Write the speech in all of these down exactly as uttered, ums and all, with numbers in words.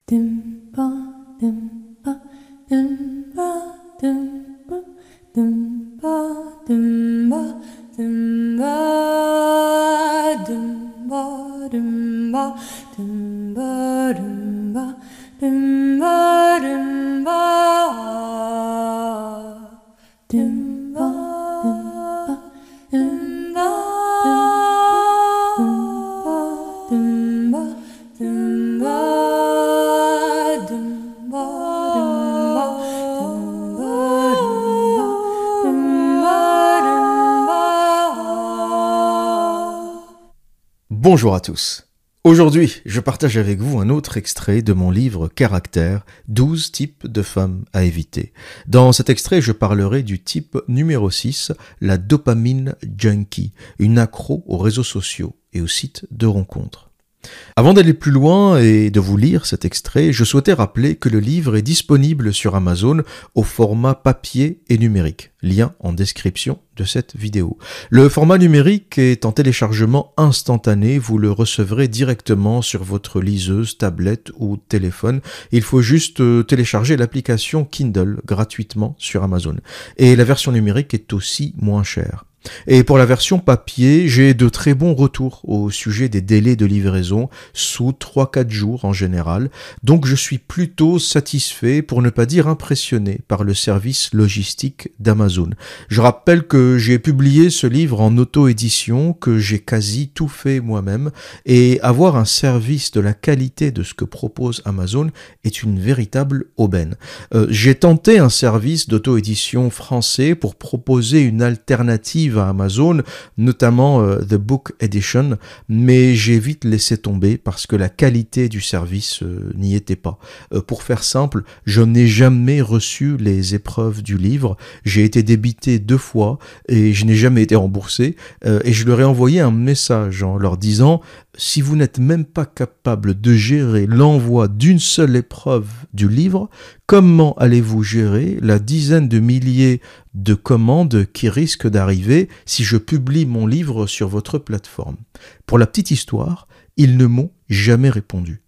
Bonjour à tous. Aujourd'hui, je partage avec vous un autre extrait de mon livre Caractère, douze types de femmes à éviter. Dans cet extrait, je parlerai du type numéro six, la dopamine junkie, une accro aux réseaux sociaux et aux sites de rencontres. Avant d'aller plus loin et de vous lire cet extrait, je souhaitais rappeler que le livre est disponible sur Amazon au format papier et numérique. Lien en description de cette vidéo. Le format numérique est en téléchargement instantané, vous le recevrez directement sur votre liseuse, tablette ou téléphone. Il faut juste télécharger l'application Kindle gratuitement sur Amazon. Et la version numérique est aussi moins chère. Et pour la version papier, j'ai de très bons retours au sujet des délais de livraison, sous trois à quatre jours en général, donc je suis plutôt satisfait, pour ne pas dire impressionné, par le service logistique d'Amazon. Je rappelle que j'ai publié ce livre en auto-édition, que j'ai quasi tout fait moi-même, et avoir un service de la qualité de ce que propose Amazon est une véritable aubaine. Euh, j'ai tenté un service d'auto-édition français pour proposer une alternative à Amazon, notamment euh, The Book Edition, mais j'ai vite laissé tomber parce que la qualité du service euh, n'y était pas. Euh, pour faire simple, je n'ai jamais reçu les épreuves du livre, j'ai été débité deux fois et je n'ai jamais été remboursé, euh, et je leur ai envoyé un message en leur disant: si vous n'êtes même pas capable de gérer l'envoi d'une seule épreuve du livre, comment allez-vous gérer la dizaine de milliers de commandes qui risquent d'arriver si je publie mon livre sur votre plateforme? Pour la petite histoire, ils ne m'ont jamais répondu.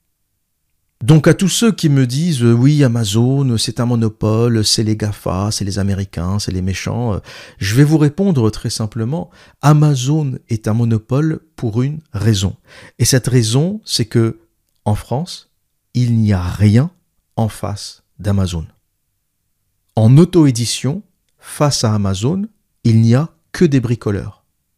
Donc à tous ceux qui me disent euh, oui, Amazon, c'est un monopole, c'est les GAFA, c'est les Américains, c'est les méchants, euh, je vais vous répondre très simplement, Amazon est un monopole pour une raison. Et cette raison, c'est que en France, il n'y a rien en face d'Amazon. En auto-édition, face à Amazon, il n'y a que des bricoleurs.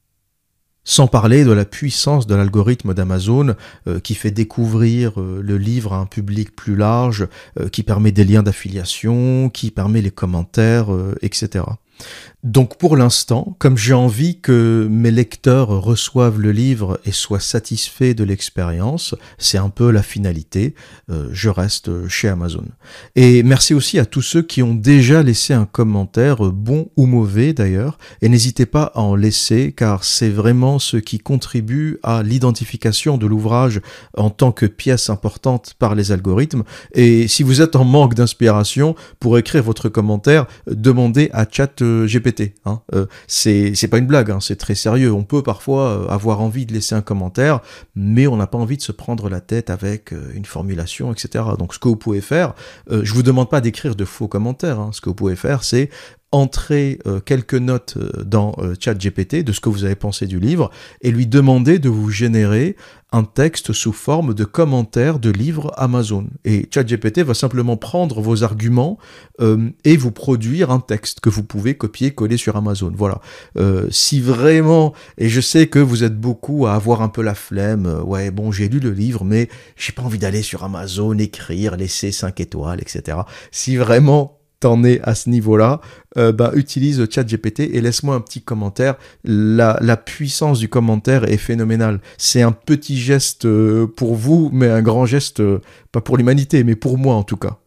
Sans parler de la puissance de l'algorithme d'Amazon euh, qui fait découvrir euh, le livre à un public plus large, euh, qui permet des liens d'affiliation, qui permet les commentaires, euh, et cetera. Donc pour l'instant, comme j'ai envie que mes lecteurs reçoivent le livre et soient satisfaits de l'expérience, c'est un peu la finalité, euh, je reste chez Amazon. Et merci aussi à tous ceux qui ont déjà laissé un commentaire, bon ou mauvais d'ailleurs, et n'hésitez pas à en laisser car c'est vraiment ce qui contribue à l'identification de l'ouvrage en tant que pièce importante par les algorithmes. Et si vous êtes en manque d'inspiration, pour écrire votre commentaire, demandez à ChatGPT. Hein. Euh, c'est, c'est pas une blague, hein, c'est très sérieux. On peut parfois avoir envie de laisser un commentaire, mais on n'a pas envie de se prendre la tête avec une formulation, et cetera. Donc ce que vous pouvez faire, euh, je vous demande pas d'écrire de faux commentaires. Hein. Ce que vous pouvez faire, c'est entrer euh, quelques notes euh, dans euh, ChatGPT de ce que vous avez pensé du livre et lui demander de vous générer un texte sous forme de commentaire de livre Amazon. Et ChatGPT va simplement prendre vos arguments euh, et vous produire un texte que vous pouvez copier-coller sur Amazon. Voilà. Euh, si vraiment, et je sais que vous êtes beaucoup à avoir un peu la flemme, euh, ouais bon j'ai lu le livre mais j'ai pas envie d'aller sur Amazon, écrire, laisser cinq étoiles, et cetera. Si vraiment t'en es à ce niveau-là, euh, bah, utilise ChatGPT et laisse-moi un petit commentaire. La, la puissance du commentaire est phénoménale. C'est un petit geste euh, pour vous, mais un grand geste, euh, pas pour l'humanité, mais pour moi en tout cas.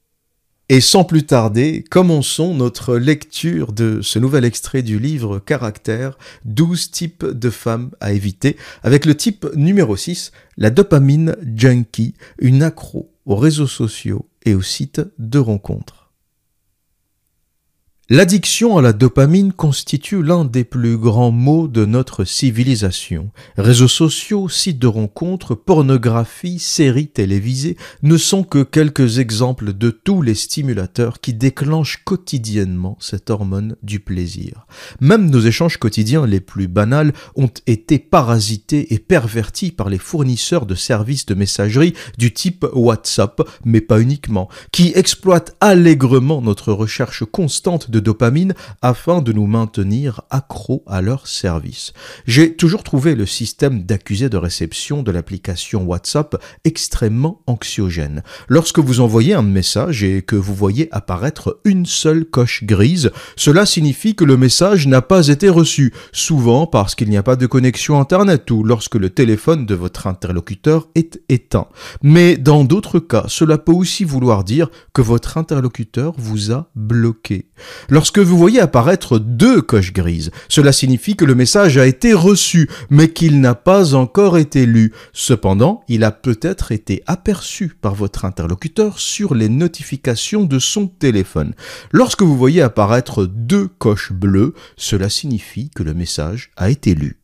Et sans plus tarder, commençons notre lecture de ce nouvel extrait du livre Caractère, douze types de femmes à éviter, avec le type numéro six, la dopamine junkie, une accro aux réseaux sociaux et aux sites de rencontres. L'addiction à la dopamine constitue l'un des plus grands maux de notre civilisation. Réseaux sociaux, sites de rencontres, pornographie, séries télévisées ne sont que quelques exemples de tous les stimulateurs qui déclenchent quotidiennement cette hormone du plaisir. Même nos échanges quotidiens les plus banals ont été parasités et pervertis par les fournisseurs de services de messagerie du type WhatsApp, mais pas uniquement, qui exploitent allègrement notre recherche constante de de dopamine afin de nous maintenir accros à leur service. J'ai toujours trouvé le système d'accusé de réception de l'application WhatsApp extrêmement anxiogène. Lorsque vous envoyez un message et que vous voyez apparaître une seule coche grise, cela signifie que le message n'a pas été reçu, souvent parce qu'il n'y a pas de connexion Internet ou lorsque le téléphone de votre interlocuteur est éteint. Mais dans d'autres cas, cela peut aussi vouloir dire que votre interlocuteur vous a bloqué. Lorsque vous voyez apparaître deux coches grises, cela signifie que le message a été reçu, mais qu'il n'a pas encore été lu. Cependant, il a peut-être été aperçu par votre interlocuteur sur les notifications de son téléphone. Lorsque vous voyez apparaître deux coches bleues, cela signifie que le message a été lu.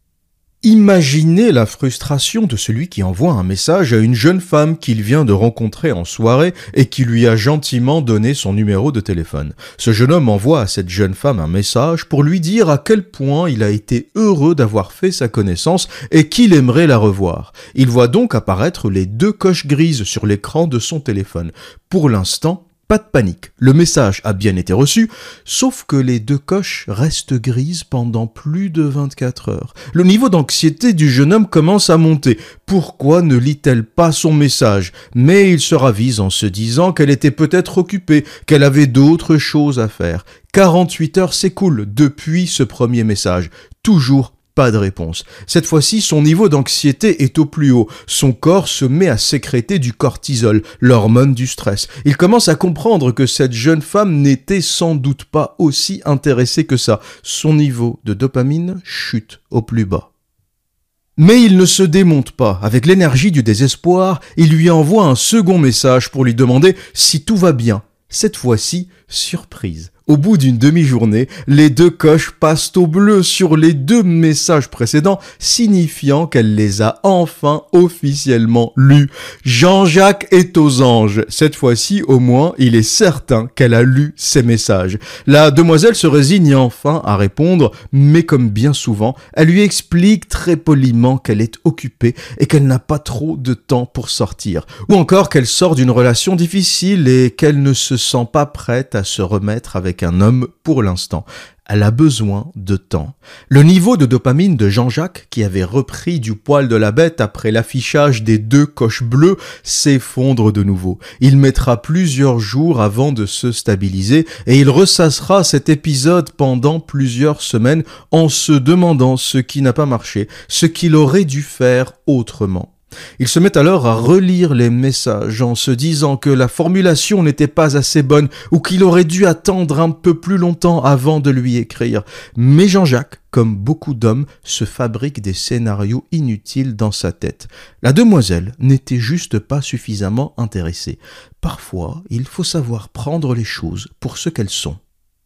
Imaginez la frustration de celui qui envoie un message à une jeune femme qu'il vient de rencontrer en soirée et qui lui a gentiment donné son numéro de téléphone. Ce jeune homme envoie à cette jeune femme un message pour lui dire à quel point il a été heureux d'avoir fait sa connaissance et qu'il aimerait la revoir. Il voit donc apparaître les deux coches grises sur l'écran de son téléphone. Pour l'instant, pas de panique, le message a bien été reçu, sauf que les deux coches restent grises pendant plus de vingt-quatre heures. Le niveau d'anxiété du jeune homme commence à monter. Pourquoi ne lit-elle pas son message? Mais il se ravise en se disant qu'elle était peut-être occupée, qu'elle avait d'autres choses à faire. quarante-huit heures s'écoulent depuis ce premier message. Toujours pas de réponse. Cette fois-ci, son niveau d'anxiété est au plus haut. Son corps se met à sécréter du cortisol, l'hormone du stress. Il commence à comprendre que cette jeune femme n'était sans doute pas aussi intéressée que ça. Son niveau de dopamine chute au plus bas. Mais il ne se démonte pas. Avec l'énergie du désespoir, il lui envoie un second message pour lui demander si tout va bien. Cette fois-ci, surprise. Au bout d'une demi-journée, les deux coches passent au bleu sur les deux messages précédents, signifiant qu'elle les a enfin officiellement lus. Jean-Jacques est aux anges. Cette fois-ci, au moins, il est certain qu'elle a lu ses messages. La demoiselle se résigne enfin à répondre, mais comme bien souvent, elle lui explique très poliment qu'elle est occupée et qu'elle n'a pas trop de temps pour sortir. Ou encore qu'elle sort d'une relation difficile et qu'elle ne se sent pas prête à se remettre avec un homme pour l'instant. Elle a besoin de temps. Le niveau de dopamine de Jean-Jacques, qui avait repris du poil de la bête après l'affichage des deux coches bleues, s'effondre de nouveau. Il mettra plusieurs jours avant de se stabiliser et il ressassera cet épisode pendant plusieurs semaines en se demandant ce qui n'a pas marché, ce qu'il aurait dû faire autrement. Il se met alors à relire les messages en se disant que la formulation n'était pas assez bonne ou qu'il aurait dû attendre un peu plus longtemps avant de lui écrire. Mais Jean-Jacques, comme beaucoup d'hommes, se fabrique des scénarios inutiles dans sa tête. La demoiselle n'était juste pas suffisamment intéressée. Parfois, il faut savoir prendre les choses pour ce qu'elles sont.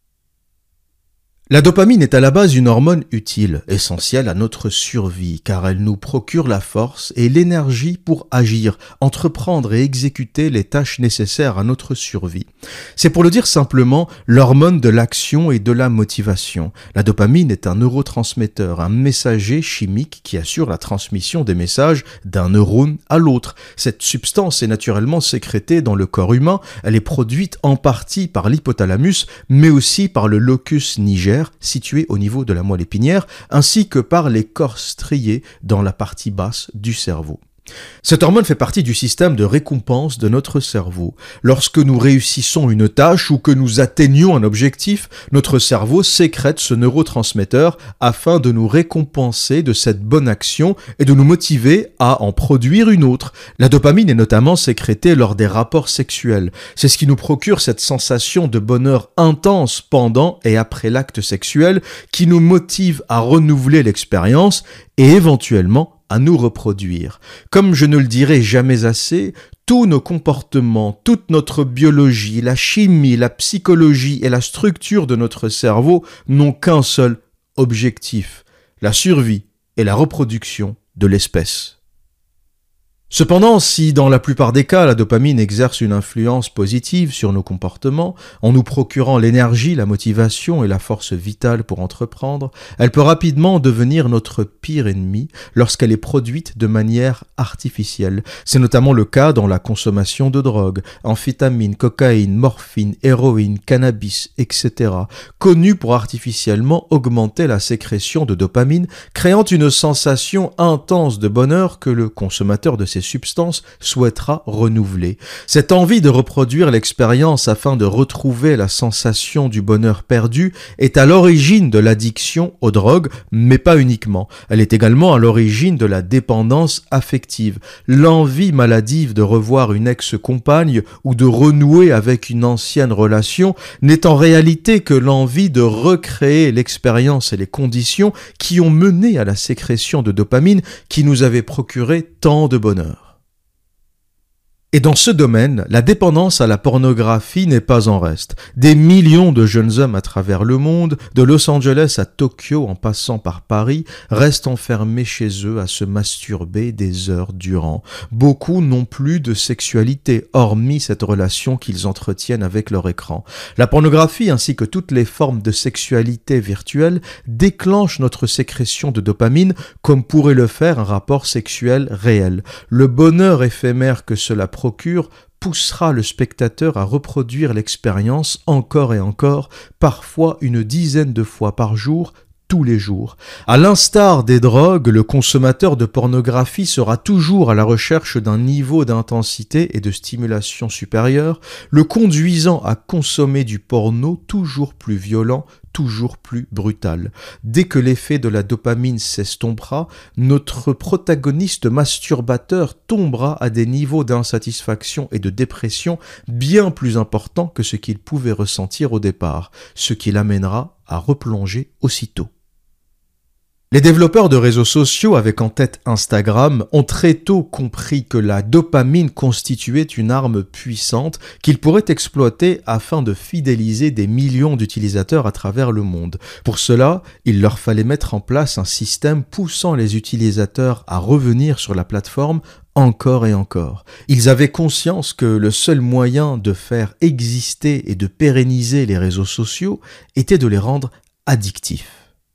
La dopamine est à la base une hormone utile, essentielle à notre survie, car elle nous procure la force et l'énergie pour agir, entreprendre et exécuter les tâches nécessaires à notre survie. C'est pour le dire simplement, l'hormone de l'action et de la motivation. La dopamine est un neurotransmetteur, un messager chimique qui assure la transmission des messages d'un neurone à l'autre. Cette substance est naturellement sécrétée dans le corps humain, elle est produite en partie par l'hypothalamus, mais aussi par le locus niger, situé au niveau de la moelle épinière, ainsi que par les corps striés dans la partie basse du cerveau. Cette hormone fait partie du système de récompense de notre cerveau. Lorsque nous réussissons une tâche ou que nous atteignons un objectif, notre cerveau sécrète ce neurotransmetteur afin de nous récompenser de cette bonne action et de nous motiver à en produire une autre. La dopamine est notamment sécrétée lors des rapports sexuels. C'est ce qui nous procure cette sensation de bonheur intense pendant et après l'acte sexuel qui nous motive à renouveler l'expérience et éventuellement à nous reproduire. Comme je ne le dirai jamais assez, tous nos comportements, toute notre biologie, la chimie, la psychologie et la structure de notre cerveau n'ont qu'un seul objectif, la survie et la reproduction de l'espèce. Cependant, si dans la plupart des cas, la dopamine exerce une influence positive sur nos comportements, en nous procurant l'énergie, la motivation et la force vitale pour entreprendre, elle peut rapidement devenir notre pire ennemi lorsqu'elle est produite de manière artificielle. C'est notamment le cas dans la consommation de drogue, amphétamines, cocaïne, morphine, héroïne, cannabis, et cetera, connus pour artificiellement augmenter la sécrétion de dopamine, créant une sensation intense de bonheur que le consommateur de ces substances souhaitera renouveler. Cette envie de reproduire l'expérience afin de retrouver la sensation du bonheur perdu est à l'origine de l'addiction aux drogues, mais pas uniquement. Elle est également à l'origine de la dépendance affective. L'envie maladive de revoir une ex-compagne ou de renouer avec une ancienne relation n'est en réalité que l'envie de recréer l'expérience et les conditions qui ont mené à la sécrétion de dopamine qui nous avait procuré tant de bonheur. Et dans ce domaine, la dépendance à la pornographie n'est pas en reste. Des millions de jeunes hommes à travers le monde, de Los Angeles à Tokyo en passant par Paris, restent enfermés chez eux à se masturber des heures durant. Beaucoup n'ont plus de sexualité, hormis cette relation qu'ils entretiennent avec leur écran. La pornographie ainsi que toutes les formes de sexualité virtuelle déclenchent notre sécrétion de dopamine comme pourrait le faire un rapport sexuel réel. Le bonheur éphémère que cela procure poussera le spectateur à reproduire l'expérience encore et encore, parfois une dizaine de fois par jour, tous les jours. À l'instar des drogues, le consommateur de pornographie sera toujours à la recherche d'un niveau d'intensité et de stimulation supérieur, le conduisant à consommer du porno toujours plus violent, toujours plus brutal. Dès que l'effet de la dopamine s'estompera, notre protagoniste masturbateur tombera à des niveaux d'insatisfaction et de dépression bien plus importants que ce qu'il pouvait ressentir au départ, ce qui l'amènera à replonger aussitôt. Les développeurs de réseaux sociaux avec en tête Instagram ont très tôt compris que la dopamine constituait une arme puissante qu'ils pourraient exploiter afin de fidéliser des millions d'utilisateurs à travers le monde. Pour cela, il leur fallait mettre en place un système poussant les utilisateurs à revenir sur la plateforme encore et encore. Ils avaient conscience que le seul moyen de faire exister et de pérenniser les réseaux sociaux était de les rendre addictifs.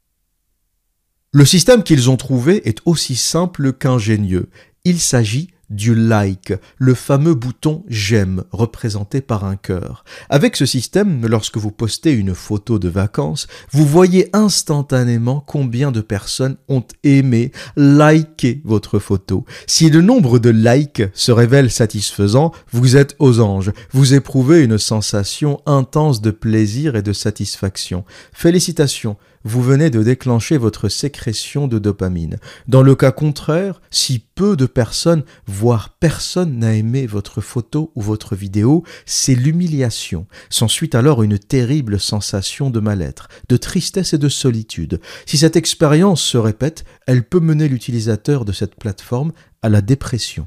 Le système qu'ils ont trouvé est aussi simple qu'ingénieux. Il s'agit du like, le fameux bouton j'aime représenté par un cœur. Avec ce système, lorsque vous postez une photo de vacances, vous voyez instantanément combien de personnes ont aimé, liké votre photo. Si le nombre de likes se révèle satisfaisant, vous êtes aux anges. Vous éprouvez une sensation intense de plaisir et de satisfaction. Félicitations! Vous venez de déclencher votre sécrétion de dopamine. Dans le cas contraire, si peu de personnes, voire personne n'a aimé votre photo ou votre vidéo, c'est l'humiliation. S'ensuit alors une terrible sensation de mal-être, de tristesse et de solitude. Si cette expérience se répète, elle peut mener l'utilisateur de cette plateforme à la dépression.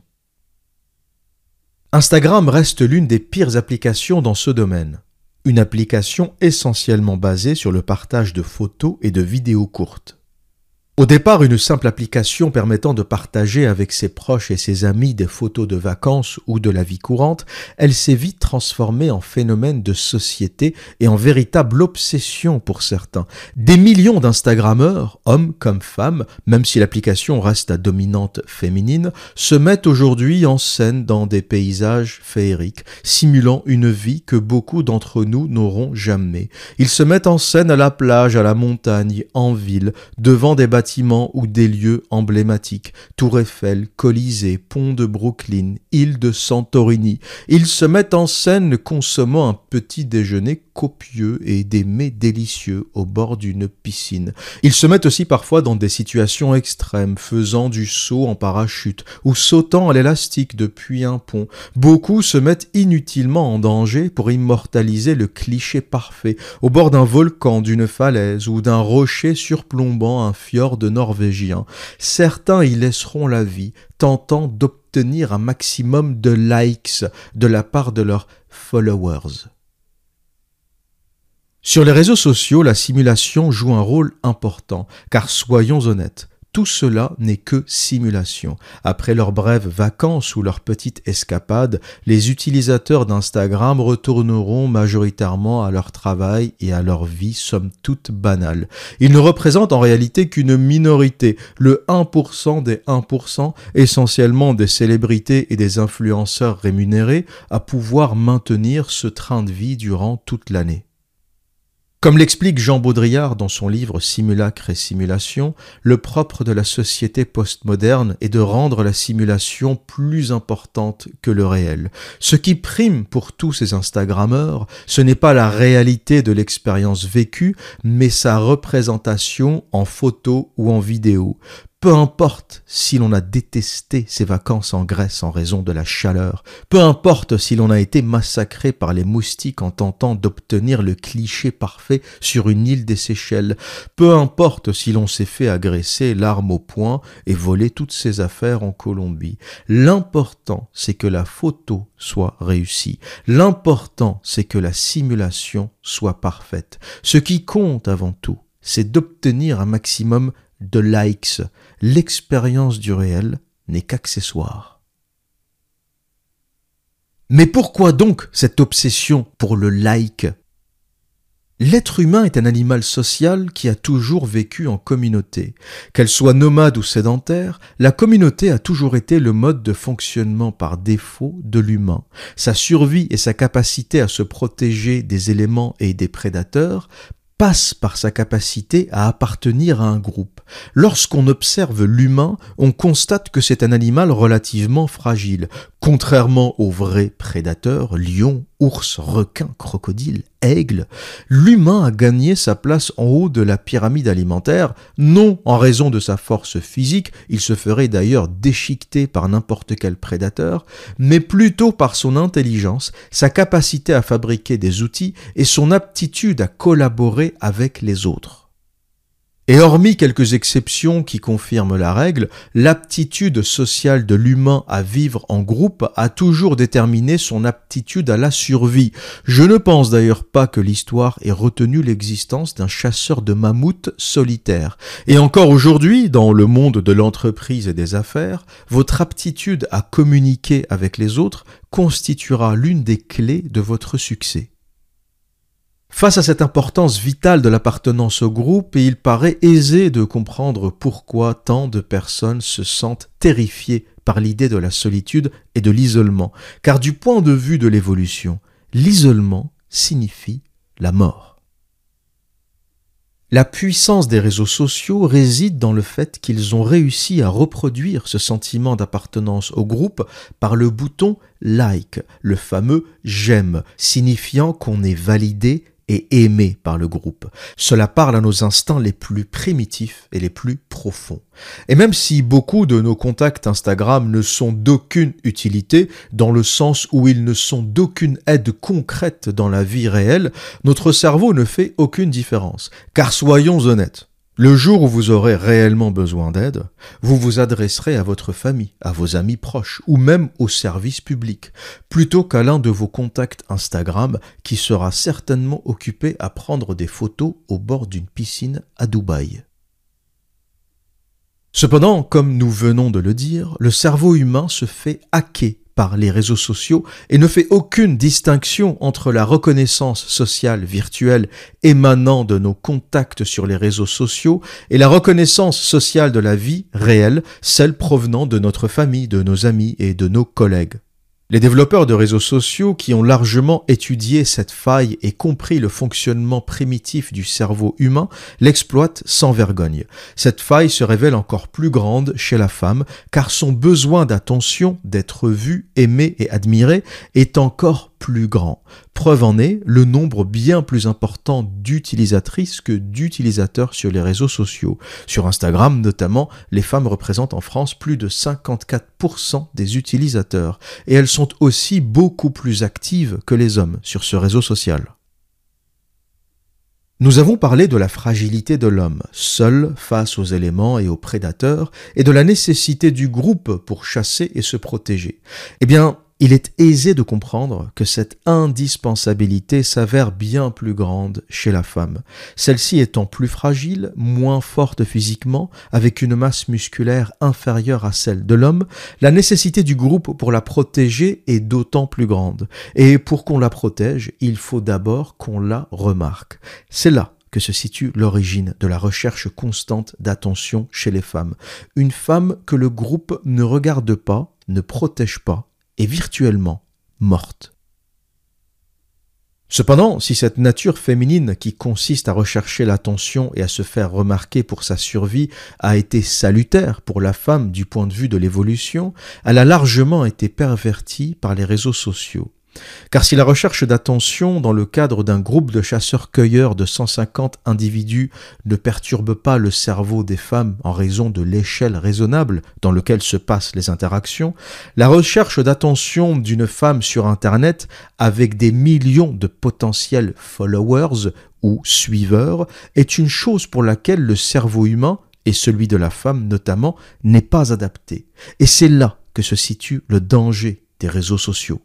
Instagram reste l'une des pires applications dans ce domaine. Une application essentiellement basée sur le partage de photos et de vidéos courtes. Au départ, une simple application permettant de partager avec ses proches et ses amis des photos de vacances ou de la vie courante, elle s'est vite transformée en phénomène de société et en véritable obsession pour certains. Des millions d'Instagrammeurs, hommes comme femmes, même si l'application reste à dominante féminine, se mettent aujourd'hui en scène dans des paysages féeriques, simulant une vie que beaucoup d'entre nous n'auront jamais. Ils se mettent en scène à la plage, à la montagne, en ville, devant des bâtiments ou des lieux emblématiques, Tour Eiffel, Colisée, pont de Brooklyn, île de Santorini. Ils se mettent en scène consommant un petit déjeuner copieux et des mets délicieux au bord d'une piscine. Ils se mettent aussi parfois dans des situations extrêmes, faisant du saut en parachute ou sautant à l'élastique depuis un pont. Beaucoup se mettent inutilement en danger pour immortaliser le cliché parfait, au bord d'un volcan, d'une falaise ou d'un rocher surplombant un fjord passeport de Norvégien. Certains y laisseront la vie, tentant d'obtenir un maximum de likes de la part de leurs followers. Sur les réseaux sociaux, la simulation joue un rôle important, car soyons honnêtes, tout cela n'est que simulation. Après leurs brèves vacances ou leurs petites escapades, les utilisateurs d'Instagram retourneront majoritairement à leur travail et à leur vie somme toute banale. Ils ne représentent en réalité qu'une minorité, le un pour cent des un pour cent, essentiellement des célébrités et des influenceurs rémunérés, à pouvoir maintenir ce train de vie durant toute l'année. Comme l'explique Jean Baudrillard dans son livre Simulacre et simulation, le propre de la société postmoderne est de rendre la simulation plus importante que le réel. Ce qui prime pour tous ces Instagrammeurs, ce n'est pas la réalité de l'expérience vécue, mais sa représentation en photo ou en vidéo. Peu importe si l'on a détesté ses vacances en Grèce en raison de la chaleur, peu importe si l'on a été massacré par les moustiques en tentant d'obtenir le cliché parfait sur une île des Seychelles, peu importe si l'on s'est fait agresser l'arme au poing et voler toutes ses affaires en Colombie. L'important, c'est que la photo soit réussie. L'important, c'est que la simulation soit parfaite. Ce qui compte avant tout, c'est d'obtenir un maximum de likes. L'expérience du réel n'est qu'accessoire. Mais pourquoi donc cette obsession pour le like ? L'être humain est un animal social qui a toujours vécu en communauté. Qu'elle soit nomade ou sédentaire, la communauté a toujours été le mode de fonctionnement par défaut de l'humain. Sa survie et sa capacité à se protéger des éléments et des prédateurs passe par sa capacité à appartenir à un groupe. Lorsqu'on observe l'humain, on constate que c'est un animal relativement fragile. Contrairement aux vrais prédateurs, lions, ours, requins, crocodiles, aigles, l'humain a gagné sa place en haut de la pyramide alimentaire, non en raison de sa force physique, il se ferait d'ailleurs déchiqueter par n'importe quel prédateur, mais plutôt par son intelligence, sa capacité à fabriquer des outils et son aptitude à collaborer avec les autres. Et hormis quelques exceptions qui confirment la règle, l'aptitude sociale de l'humain à vivre en groupe a toujours déterminé son aptitude à la survie. Je ne pense d'ailleurs pas que l'histoire ait retenu l'existence d'un chasseur de mammouths solitaire. Et encore aujourd'hui, dans le monde de l'entreprise et des affaires, votre aptitude à communiquer avec les autres constituera l'une des clés de votre succès. Face à cette importance vitale de l'appartenance au groupe, il paraît aisé de comprendre pourquoi tant de personnes se sentent terrifiées par l'idée de la solitude et de l'isolement. Car du point de vue de l'évolution, l'isolement signifie la mort. La puissance des réseaux sociaux réside dans le fait qu'ils ont réussi à reproduire ce sentiment d'appartenance au groupe par le bouton « like », le fameux « j'aime », signifiant qu'on est validé et aimé par le groupe. Cela parle à nos instincts les plus primitifs et les plus profonds. Et même si beaucoup de nos contacts Instagram ne sont d'aucune utilité, dans le sens où ils ne sont d'aucune aide concrète dans la vie réelle, notre cerveau ne fait aucune différence. Car soyons honnêtes, le jour où vous aurez réellement besoin d'aide, vous vous adresserez à votre famille, à vos amis proches ou même au service public, plutôt qu'à l'un de vos contacts Instagram qui sera certainement occupé à prendre des photos au bord d'une piscine à Dubaï. Cependant, comme nous venons de le dire, le cerveau humain se fait hacker par les réseaux sociaux et ne fait aucune distinction entre la reconnaissance sociale virtuelle émanant de nos contacts sur les réseaux sociaux et la reconnaissance sociale de la vie réelle, celle provenant de notre famille, de nos amis et de nos collègues. Les développeurs de réseaux sociaux qui ont largement étudié cette faille et compris le fonctionnement primitif du cerveau humain l'exploitent sans vergogne. Cette faille se révèle encore plus grande chez la femme car son besoin d'attention, d'être vue, aimée et admirée est encore plus grand. Preuve en est le nombre bien plus important d'utilisatrices que d'utilisateurs sur les réseaux sociaux. Sur Instagram notamment, les femmes représentent en France plus de cinquante-quatre pour cent des utilisateurs et elles sont aussi beaucoup plus actives que les hommes sur ce réseau social. Nous avons parlé de la fragilité de l'homme, seul face aux éléments et aux prédateurs, et de la nécessité du groupe pour chasser et se protéger. Eh bien, il est aisé de comprendre que cette indispensabilité s'avère bien plus grande chez la femme, celle-ci étant plus fragile, moins forte physiquement, avec une masse musculaire inférieure à celle de l'homme. La nécessité du groupe pour la protéger est d'autant plus grande, et pour qu'on la protège, il faut d'abord qu'on la remarque. C'est là que se situe l'origine de la recherche constante d'attention chez les femmes. Une femme que le groupe ne regarde pas, ne protège pas, est virtuellement morte. Cependant, si cette nature féminine qui consiste à rechercher l'attention et à se faire remarquer pour sa survie a été salutaire pour la femme du point de vue de l'évolution, elle a largement été pervertie par les réseaux sociaux. Car si la recherche d'attention dans le cadre d'un groupe de chasseurs-cueilleurs de cent cinquante individus ne perturbe pas le cerveau des femmes en raison de l'échelle raisonnable dans laquelle se passent les interactions, la recherche d'attention d'une femme sur Internet avec des millions de potentiels followers ou suiveurs est une chose pour laquelle le cerveau humain, et celui de la femme notamment, n'est pas adapté. Et c'est là que se situe le danger des réseaux sociaux.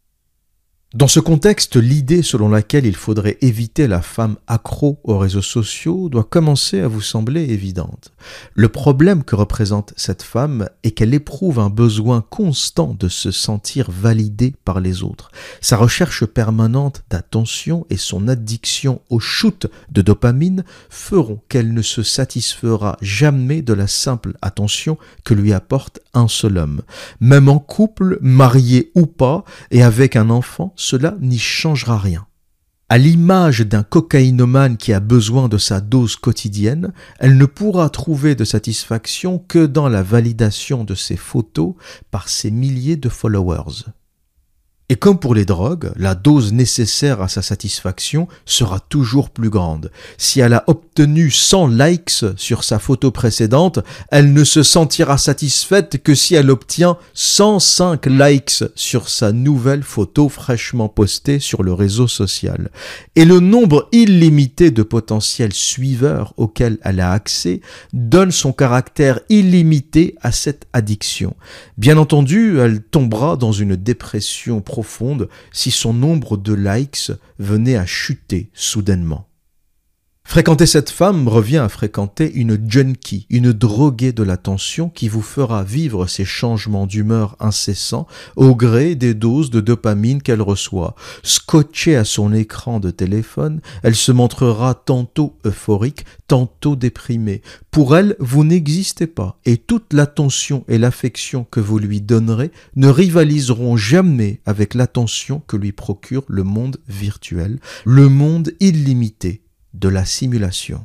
Dans ce contexte, l'idée selon laquelle il faudrait éviter la femme accro aux réseaux sociaux doit commencer à vous sembler évidente. Le problème que représente cette femme est qu'elle éprouve un besoin constant de se sentir validée par les autres. Sa recherche permanente d'attention et son addiction au shoot de dopamine feront qu'elle ne se satisfera jamais de la simple attention que lui apporte un seul homme. Même en couple, marié ou pas, et avec un enfant, cela n'y changera rien. À l'image d'un cocaïnomane qui a besoin de sa dose quotidienne, elle ne pourra trouver de satisfaction que dans la validation de ses photos par ses milliers de followers. Et comme pour les drogues, la dose nécessaire à sa satisfaction sera toujours plus grande. Si elle a obtenu cent likes sur sa photo précédente, elle ne se sentira satisfaite que si elle obtient cent cinq likes sur sa nouvelle photo fraîchement postée sur le réseau social. Et le nombre illimité de potentiels suiveurs auxquels elle a accès donne son caractère illimité à cette addiction. Bien entendu, elle tombera dans une dépression profonde profonde si son nombre de likes venait à chuter soudainement. Fréquenter cette femme revient à fréquenter une junkie, une droguée de l'attention qui vous fera vivre ces changements d'humeur incessants au gré des doses de dopamine qu'elle reçoit. Scotchée à son écran de téléphone, elle se montrera tantôt euphorique, tantôt déprimée. Pour elle, vous n'existez pas et toute l'attention et l'affection que vous lui donnerez ne rivaliseront jamais avec l'attention que lui procure le monde virtuel, le monde illimité de la simulation.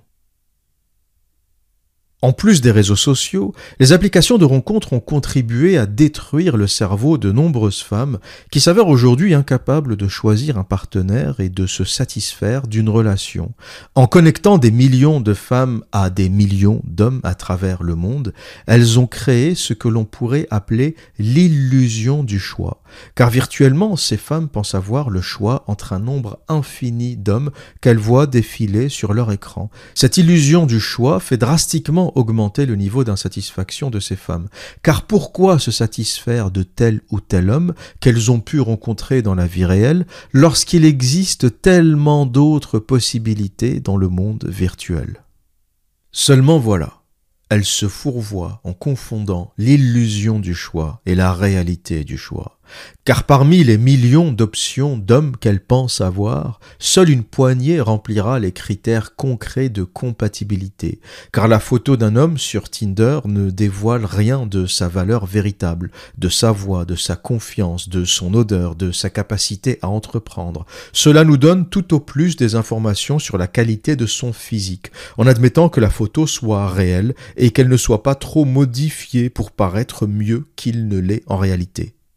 En plus des réseaux sociaux, les applications de rencontres ont contribué à détruire le cerveau de nombreuses femmes qui s'avèrent aujourd'hui incapables de choisir un partenaire et de se satisfaire d'une relation. En connectant des millions de femmes à des millions d'hommes à travers le monde, elles ont créé ce que l'on pourrait appeler l'illusion du choix. Car virtuellement, ces femmes pensent avoir le choix entre un nombre infini d'hommes qu'elles voient défiler sur leur écran. Cette illusion du choix fait drastiquement augmenter le niveau d'insatisfaction de ces femmes. Car pourquoi se satisfaire de tel ou tel homme qu'elles ont pu rencontrer dans la vie réelle lorsqu'il existe tellement d'autres possibilités dans le monde virtuel? Seulement voilà, elles se fourvoient en confondant l'illusion du choix et la réalité du choix. Car parmi les millions d'options d'hommes qu'elle pense avoir, seule une poignée remplira les critères concrets de compatibilité. Car la photo d'un homme sur Tinder ne dévoile rien de sa valeur véritable, de sa voix, de sa confiance, de son odeur, de sa capacité à entreprendre. Cela nous donne tout au plus des informations sur la qualité de son physique, en admettant que la photo soit réelle et qu'elle ne soit pas trop modifiée pour paraître mieux qu'il ne l'est en réalité.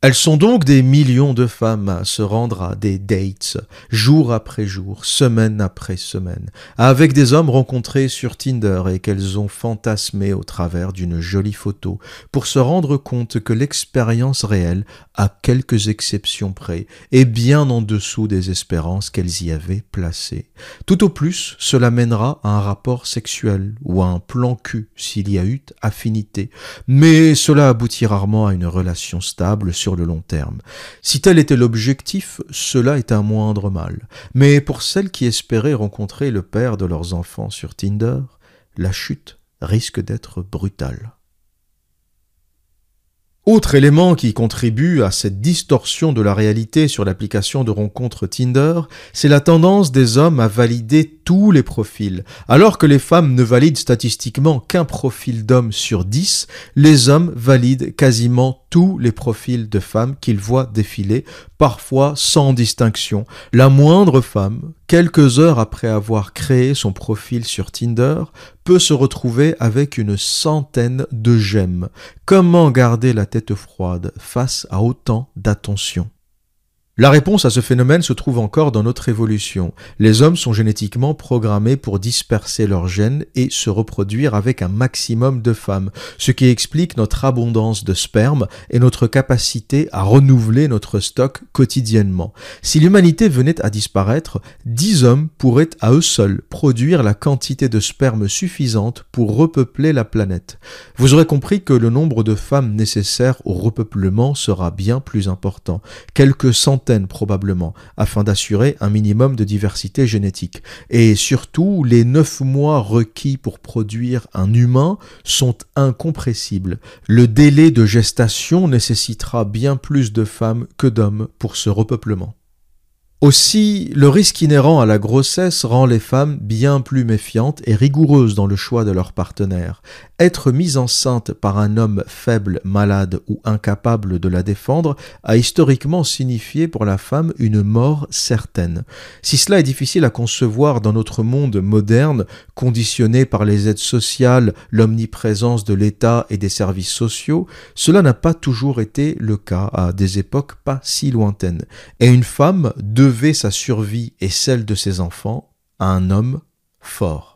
Elles sont donc des millions de femmes à se rendre à des dates, jour après jour, semaine après semaine, avec des hommes rencontrés sur Tinder et qu'elles ont fantasmés au travers d'une jolie photo, pour se rendre compte que l'expérience réelle, à quelques exceptions près, est bien en dessous des espérances qu'elles y avaient placées. Tout au plus, cela mènera à un rapport sexuel ou à un plan cul s'il y a eu affinité, mais cela aboutit rarement à une relation stable sur le long terme. Si tel était l'objectif, cela est un moindre mal. Mais pour celles qui espéraient rencontrer le père de leurs enfants sur Tinder, la chute risque d'être brutale. Autre élément qui contribue à cette distorsion de la réalité sur l'application de rencontre Tinder, c'est la tendance des hommes à valider tous les profils. Alors que les femmes ne valident statistiquement qu'un profil d'homme sur dix, les hommes valident quasiment tous les profils de femmes qu'ils voient défiler, parfois sans distinction. La moindre femme, quelques heures après avoir créé son profil sur Tinder, peut se retrouver avec une centaine de j'aime. Comment garder la tête froide face à autant d'attention ? La réponse à ce phénomène se trouve encore dans notre évolution. Les hommes sont génétiquement programmés pour disperser leurs gènes et se reproduire avec un maximum de femmes, ce qui explique notre abondance de sperme et notre capacité à renouveler notre stock quotidiennement. Si l'humanité venait à disparaître, dix hommes pourraient à eux seuls produire la quantité de sperme suffisante pour repeupler la planète. Vous aurez compris que le nombre de femmes nécessaires au repeuplement sera bien plus important, quelques centaines probablement, afin d'assurer un minimum de diversité génétique. Et surtout, les neuf mois requis pour produire un humain sont incompressibles. Le délai de gestation nécessitera bien plus de femmes que d'hommes pour ce repeuplement. Aussi, le risque inhérent à la grossesse rend les femmes bien plus méfiantes et rigoureuses dans le choix de leur partenaire. Être mise enceinte par un homme faible, malade ou incapable de la défendre a historiquement signifié pour la femme une mort certaine. Si cela est difficile à concevoir dans notre monde moderne, conditionné par les aides sociales, l'omniprésence de l'État et des services sociaux, cela n'a pas toujours été le cas à des époques pas si lointaines. Et une femme devait sa survie et celle de ses enfants à un homme fort.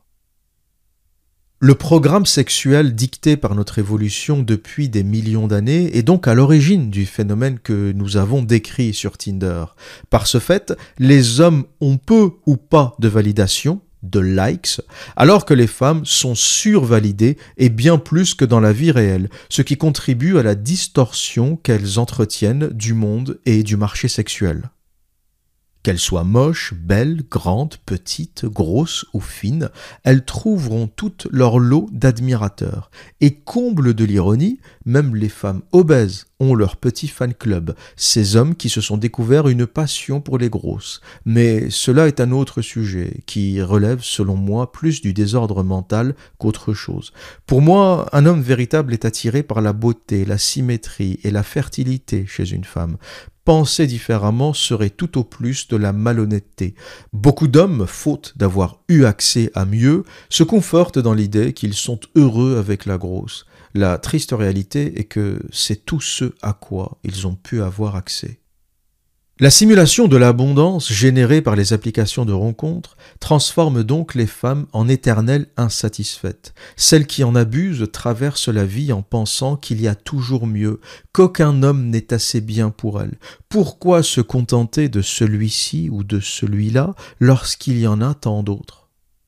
Le programme sexuel dicté par notre évolution depuis des millions d'années est donc à l'origine du phénomène que nous avons décrit sur Tinder. Par ce fait, les hommes ont peu ou pas de validation, de likes, alors que les femmes sont survalidées et bien plus que dans la vie réelle, ce qui contribue à la distorsion qu'elles entretiennent du monde et du marché sexuel. Qu'elles soient moches, belles, grandes, petites, grosses ou fines, elles trouveront toutes leur lot d'admirateurs. Et comble de l'ironie, même les femmes obèses ont leur petit fan club, ces hommes qui se sont découverts une passion pour les grosses. Mais cela est un autre sujet, qui relève selon moi plus du désordre mental qu'autre chose. Pour moi, un homme véritable est attiré par la beauté, la symétrie et la fertilité chez une femme. Penser différemment serait tout au plus de la malhonnêteté. Beaucoup d'hommes, faute d'avoir eu accès à mieux, se confortent dans l'idée qu'ils sont heureux avec la grosse. La triste réalité est que c'est tout ce à quoi ils ont pu avoir accès. La simulation de l'abondance générée par les applications de rencontres transforme donc les femmes en éternelles insatisfaites. Celles qui en abusent traversent la vie en pensant qu'il y a toujours mieux, qu'aucun homme n'est assez bien pour elles. Pourquoi se contenter de celui-ci ou de celui-là lorsqu'il y en a tant d'autres ?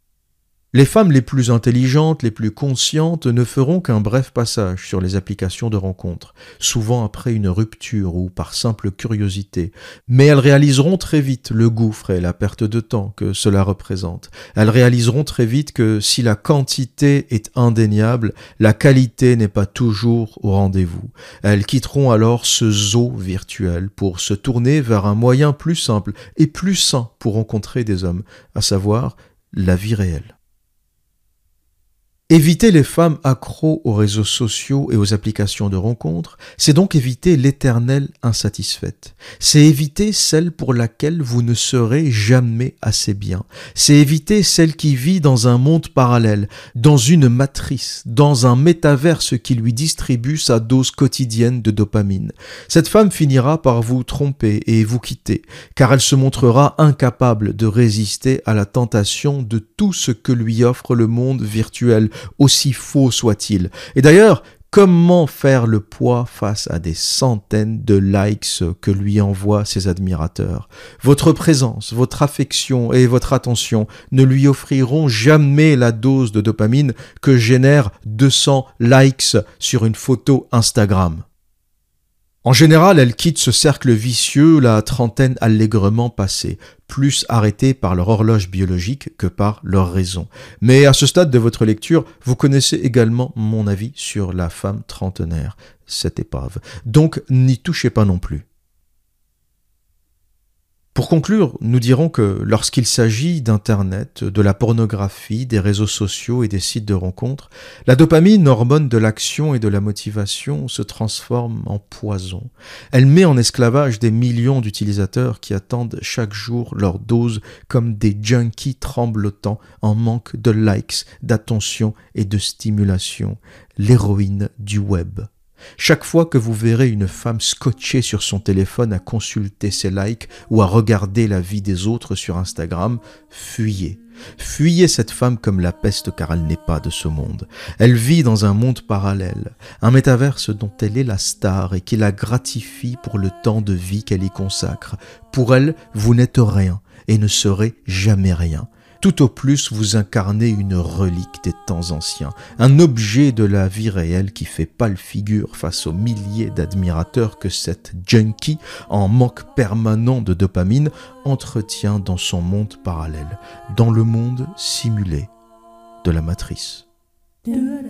Les femmes les plus intelligentes, les plus conscientes ne feront qu'un bref passage sur les applications de rencontres, souvent après une rupture ou par simple curiosité, mais elles réaliseront très vite le gouffre et la perte de temps que cela représente. Elles réaliseront très vite que si la quantité est indéniable, la qualité n'est pas toujours au rendez-vous. Elles quitteront alors ce zoo virtuel pour se tourner vers un moyen plus simple et plus sain pour rencontrer des hommes, à savoir la vie réelle. Éviter les femmes accros aux réseaux sociaux et aux applications de rencontres, c'est donc éviter l'éternelle insatisfaite. C'est éviter celle pour laquelle vous ne serez jamais assez bien. C'est éviter celle qui vit dans un monde parallèle, dans une matrice, dans un métaverse qui lui distribue sa dose quotidienne de dopamine. Cette femme finira par vous tromper et vous quitter, car elle se montrera incapable de résister à la tentation de tout ce que lui offre le monde virtuel, aussi faux soit-il. Et d'ailleurs, comment faire le poids face à des centaines de likes que lui envoient ses admirateurs? Votre présence, votre affection et votre attention ne lui offriront jamais la dose de dopamine que génèrent deux cents likes sur une photo Instagram. En général, elles quittent ce cercle vicieux la trentaine allègrement passée, plus arrêtées par leur horloge biologique que par leur raison. Mais à ce stade de votre lecture, vous connaissez également mon avis sur la femme trentenaire, cette épave. Donc n'y touchez pas non plus. Pour conclure, nous dirons que lorsqu'il s'agit d'Internet, de la pornographie, des réseaux sociaux et des sites de rencontres, la dopamine, hormone de l'action et de la motivation, se transforme en poison. Elle met en esclavage des millions d'utilisateurs qui attendent chaque jour leur dose comme des junkies tremblotants en manque de likes, d'attention et de stimulation. L'héroïne du web. Chaque fois que vous verrez une femme scotchée sur son téléphone à consulter ses likes ou à regarder la vie des autres sur Instagram, fuyez. Fuyez cette femme comme la peste car elle n'est pas de ce monde. Elle vit dans un monde parallèle, un métaverse dont elle est la star et qui la gratifie pour le temps de vie qu'elle y consacre. Pour elle, vous n'êtes rien et ne serez jamais rien. Tout au plus, vous incarnez une relique des temps anciens, un objet de la vie réelle qui fait pâle figure face aux milliers d'admirateurs que cette junkie, en manque permanent de dopamine, entretient dans son monde parallèle, dans le monde simulé de la matrice. Do